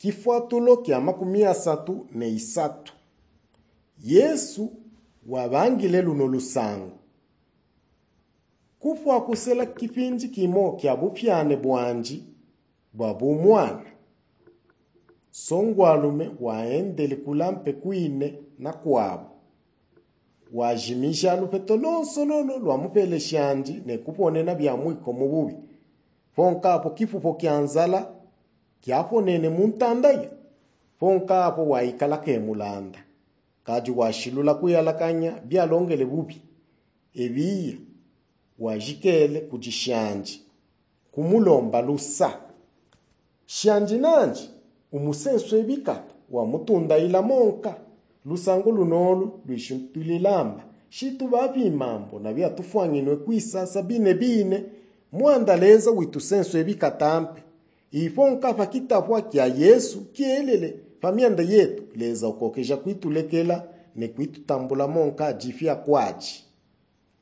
Kifuatulo kya 33. Yesu wabangile luno lusango. Kufwa kusela kipinji kimo kya bupyane bwanji bwa bumwana. Songwalume waendele kulampe kuine na kwabo. Wajimisha lupeto lonsololo lwa mupele shanji ne kuponena bya mwiko mububi. Fonkapo kifupo kyanzala kyaponene muntandaya. Fonkapo waikala kemulanda. Kaji washilula kuyalakanya byalongele bubi. Ebiya wajikele kujishanji. Kumulomba lusa. Shanji nanji umusenso ebikata wa mutunda ila monka. Lusango lunolu luishintulilamba. Shitu babi mambo na bia tufuanginwe kuisasa bine. Muandaleza witusenso ebikatampe. Ifonka fakitafwa kia Yesu kielele. Famianda yetu leza ukokeja kuitulekela ne kuitutambula monka jifia kwaji.